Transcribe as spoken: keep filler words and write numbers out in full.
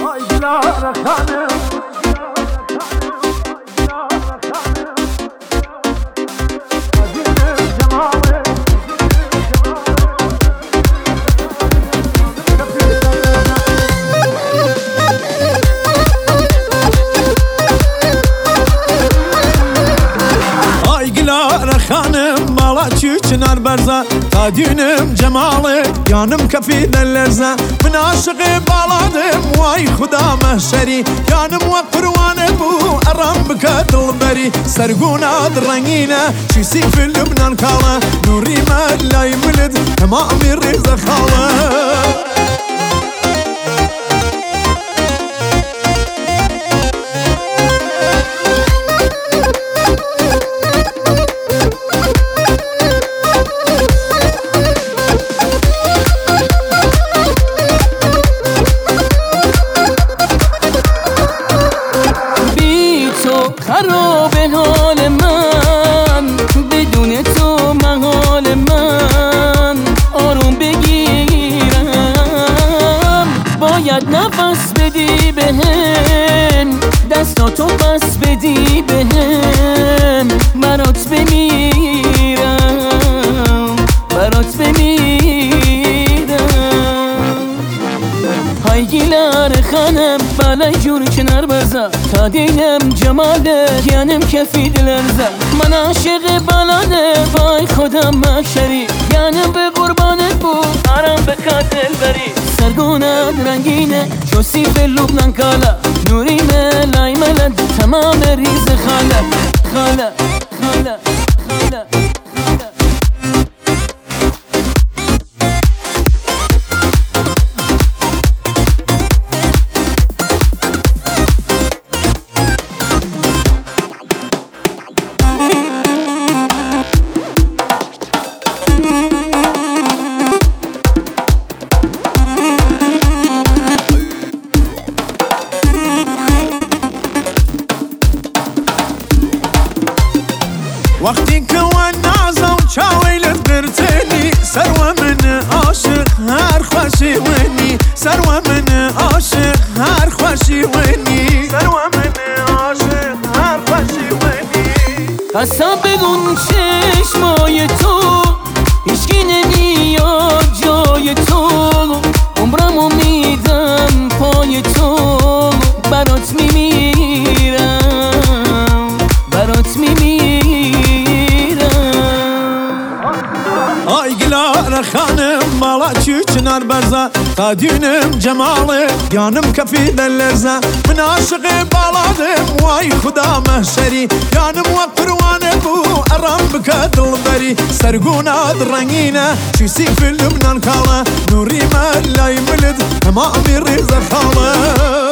Hanım mala çüçünar berza ta düğünüm cemalı yanım kafide lerza min aşığı bağladım vay xuda mahşeri yanım ve kurvanı bu aram bıkadıl beri serguna rengine şisi fil Lübnan kala nuri mellay milid tamamı rıza khala خراب حال من بدون تو محال من آروم بگیرم باید نفس بدی بهم دستاتو بس بدی بهم برات بمیرم برات بمیرم های گیلر خانم بالای جور کنار بزا تا دیدم جمالت یعنیم کفید لرزه من عاشق بلاده وای خودم محشری یعنیم به قربانت بود آرام به قاتل بری سرگونت رنگینه چو سیب لبنان کالا نوری ملای ملد تمام ریز خاله خاله خاله خاله وقتی که و نازم چاویلت برتنی سرو من عاشق هر خوشی ونی سرو من عاشق هر خوشی ونی سرو من عاشق هر خوشی ونی قسم بگون چشمای تو هیچکی نمیاد جای تو عمرمو میدم پای تو برات میمیرم برات میمیرم Ay gilar hanım mala çüçünar berza ta düğünüm cemalı yanım kafide lerza min aşığı bağladım vay xuda mahşeri yanım ve kurvanı bu aram bıkadıl beri serguna rengine şisi fil Lübnan kala nuri mellay milid tamamı rıza khala